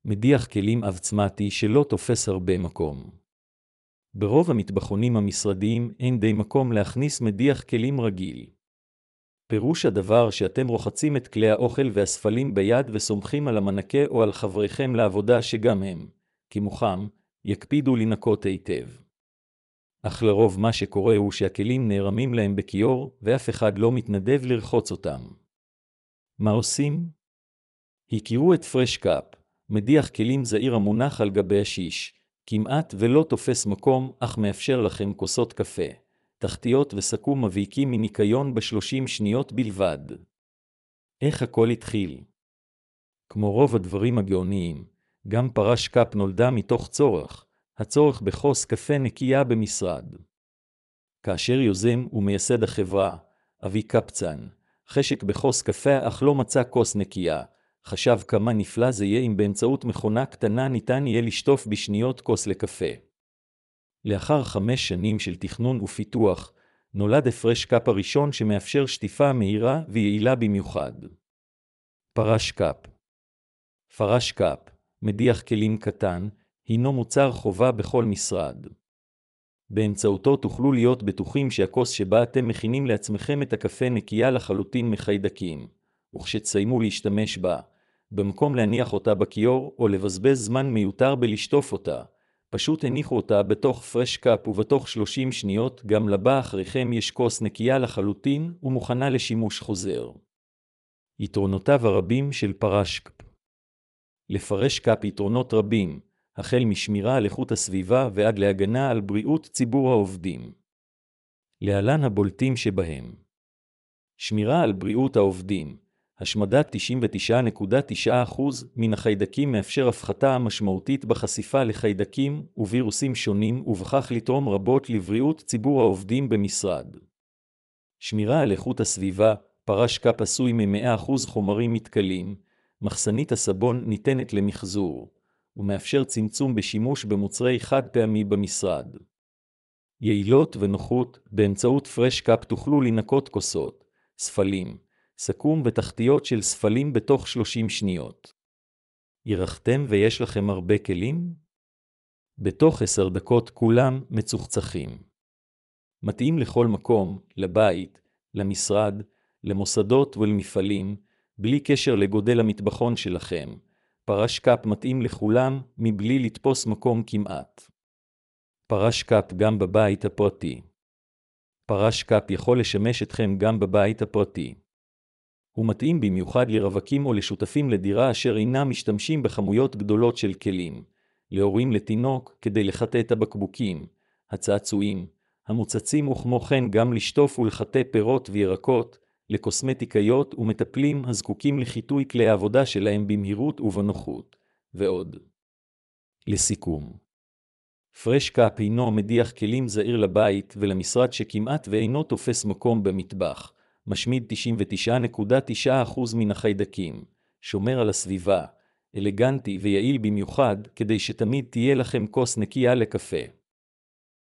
מדיח כלים עוצמתי שלא תופס הרבה מקום. ברוב המטבחונים המשרדיים אין די מקום להכניס מדיח כלים רגיל. פירוש הדבר שאתם רוחצים את כלי האוכל והספלים ביד וסומכים על המנקה או על חבריכם לעבודה שגם הם, כמוכם, יקפידו לנקות היטב. אך לרוב מה שקורה הוא שהכלים נערמים להם בכיור ואף אחד לא מתנדב לרחוץ אותם. מה עושים? הכירו את פרש קאפ, מדיח כלים זעיר המונח על גבי השיש, כמעט ולא תופס מקום אך מאפשר לכם כוסות קפה, תחתיות וסכו"ם מבייקים מניקיון ב30 שניות בלבד. איך הכל התחיל? כמו רוב הדברים הגאוניים, גם פרש קאפ נולדה מתוך הצורך בכוס קפה נקייה במשרד. כאשר יוזם ומייסד החברה, אבי קפצן, חשק בכוס קפה אך לא מצא כוס נקייה, חשב כמה נפלא זה יהיה אם באמצעות מכונה קטנה ניתן יהיה לשטוף בשניות כוס לקפה. לאחר 5 שנים של תכנון ופיתוח, נולד הפרש קאפ הראשון שמאפשר שטיפה מהירה ויעילה במיוחד. פרש קאפ. פרש קאפ, מדיח כלים קטן, הינו מוצר חובה בכל משרד. באמצעותו תוכלו להיות בטוחים שהכוס שבה אתם מכינים לעצמכם את הקפה נקייה לחלוטין מחיידקים, וכשתסיימו להשתמש בה, במקום להניח אותה בכיור או לבזבז זמן מיותר בלשטוף אותה, פשוט הניחו אותה בתוך פרש קאפ ובתוך 30 שניות גם לבא אחריכם יש כוס נקייה לחלוטין ומוכנה לשימוש חוזר. יתרונותיו הרבים של פרש קאפ. לפרש קאפ יתרונות רבים, החל משמירה על איכות הסביבה ועד להגנה על בריאות ציבור העובדים. להלן הבולטים שבהם. שמירה על בריאות העובדים. השמדת 99.9% מן החיידקים מאפשר הפחתה משמעותית בחשיפה לחיידקים ווירוסים שונים ובכך לתרום רבות לבריאות ציבור העובדים במשרד. שמירה על איכות הסביבה, פרש קאפ עשוי מ-100% חומרים מתכלים, מחסנית הסבון ניתנת למחזור, ומאפשר צמצום בשימוש במוצרי חד פעמי במשרד. יעילות ונוחות, באמצעות פרש קאפ תוכלו לנקות כוסות, ספלים, סכו"ם ותחתיות של ספלים בתוך 30 שניות. ירחתם ויש לכם הרבה כלים? בתוך 10 דקות כולם מצוחצחים. מתאים לכל מקום, לבית, למשרד, למוסדות ולמפעלים, בלי קשר לגודל המטבחון שלכם. פרש קאפ מתאים לכולם מבלי לתפוס מקום כמעט. פרש קאפ גם בבית הפרטי. פרש קאפ יכול לשמש אתכם גם בבית הפרטי. הוא מתאים במיוחד לרווקים או לשותפים לדירה אשר אינם משתמשים בכמויות גדולות של כלים, להורים לתינוק כדי לחטא את הבקבוקים, הצעצועים, המוצצים וכמו כן גם לשטוף ולחטא פירות וירקות, לקוסמטיקאיות ומטפלים הזקוקים לחיטוי כלי העבודה שלהם במהירות ובנוחות, ועוד. לסיכום. פרש קאפ הינו מדיח כלים זעיר לבית ולמשרד שכמעט ואינו תופס מקום במטבח, משמיד 99.9% מן החיידקים, שומר על הסביבה, אלגנטי ויעיל במיוחד כדי שתמיד תהיה לכם כוס נקייה לקפה.